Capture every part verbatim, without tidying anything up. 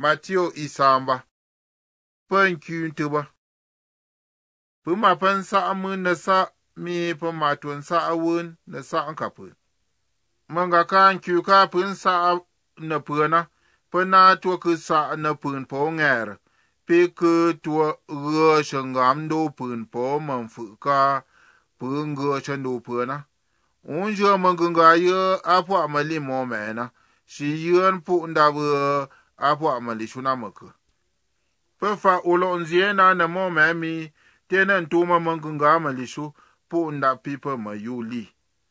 Matthew isamba pen kyun tuba pu ma pen sa mun na sa mi pu ma tun sa awun na sa an kapun manga kan kyu ka pun sa na puna puna to ku sa na pun po nger pe ku to ro shangam do pun po man fu ka pun go chandu puna un jo manga ye apo amali mo mena shi yun pu ndabu apo amali shuna maka pe fa ulo nzie na na mo mami tenen tuma manga amali shu pu nda pipa mayuli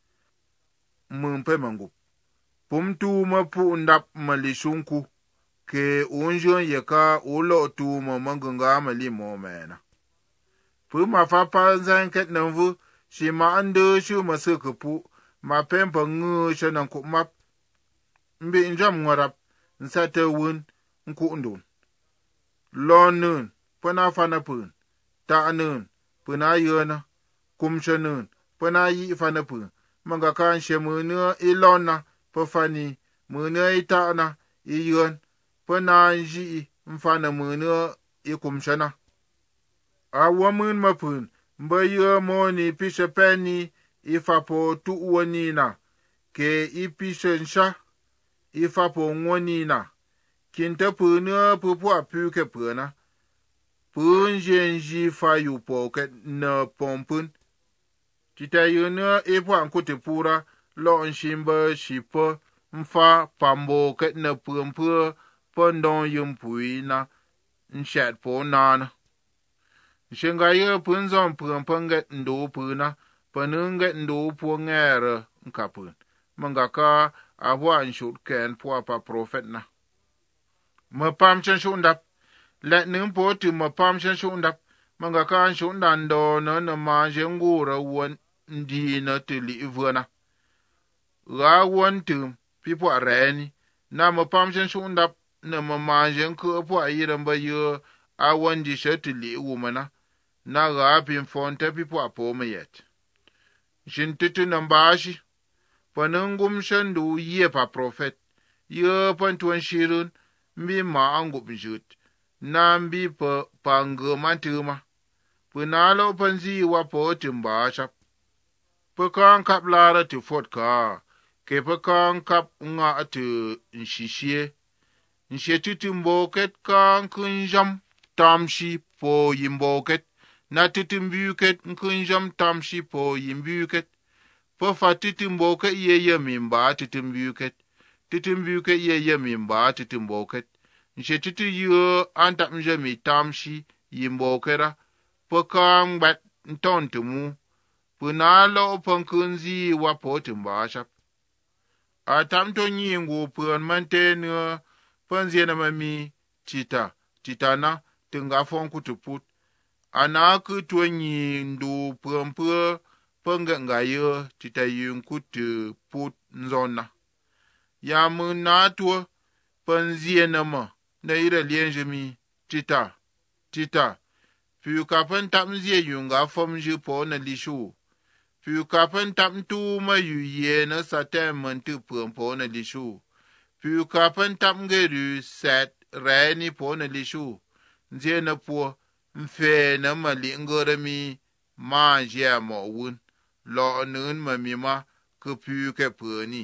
mun pe mangu pum tuma pu nda mali shunku ke unjon yeka ulo tuma manga amali mo mena pu ma fa pa zan ket nanvu shi ma ande shu masaka pu ma pempa ngu shanan ku map mbi njam ngarap nsate wun nku ndun lonun pana fana pun ta nun puna yona kumshanun pana yi fana pun manga kan shemuna ilona pafani muna itana iyon pana ji mfana muna ikumshana awamun mapun mbayo moni pisha peni ifapo tuwanina ke ipishansha ifapo ngonina kinta puna pupu apuke puna punjenji fayu poke na pompun titayuna ipo ankute pura lo nshimba shipo mfa pambo ke na pumpu pondon yumpuina nshat po nana nshinga ye punzon pumpunge ndo puna panunge ndo po ngere nkapun mangaka abwa nshut ken po pa prophet na mapam chen shundap let nim po tu mapam chen shundap manga kan shundan do na na ma jengura won ndi na tili ivana ga won tum pipo areni na mapam chen shundap na ma jen ko po ayiran ba yo awon di shetili wumana na ga pin fonte pipo apo mayet shin titu nambashi panungum shandu ye pa prophet ye pantuan shirun mbi ma angub jut na mbi pa pangu mantuma punalo panzi wa po timbasha pakan kap lara tu fotka ke pakan kap nga atu nshishie nshetu timboket kan kunjam tamshi po yimboket na titimbuket kunjam tamshi po yimbuket po fa titimboket ye ye mimba titimbuket titimbuket ye ye mimba titimboket nshetu yo anta mje mi tamshi yimbokera pakan bat ntontumu punalo pankunzi wa po timbasha atamto nyingu pun mantenu panziena mami tita titana tinga fonku tuput anaku twenyi ndu pumpu panga ngayo tita yunkutu put nzona ya munatwa panziena ma na ira lienjemi tita tita pu kapan tamzie yunga fomju po na lishu pu kapan tamtu ma yuye na satem mantu po na lishu pu kapan tamgeru set reni po na lishu nzie na po mfe na mali ngorami ma jia mo wun lo nun mamima ku pu ke puni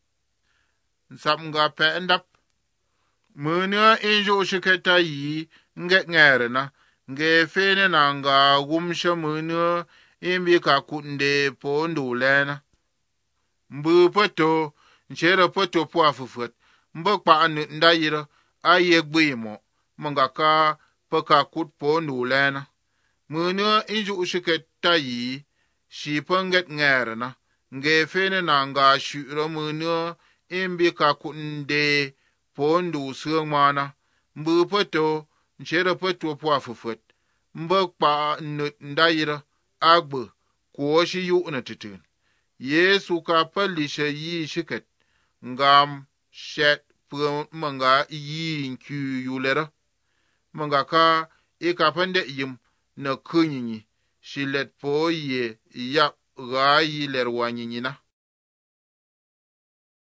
nsam nga pe ndap muna injo shiketa yi nge ngere na nge fene na nga gumsha muna imbi ka kunde po ndulena mbu poto nchera poto po afufut mbu pa anu ndayira aye gbimo mangaka paka kut po ndulena muna injo shiketa yi shi panget ngere na nge fene na nga shura muna imbi ka kunde pondu sirmana mbu poto nchera poto po afufut mbu pa nut ndayira agbu ko shi yu na titin yesu ka palisha yi shiket ngam shet pur manga yi nkyu yulera manga ka e ka pande yim na kunyinyi shilet po ye ya ga yi lerwanyi na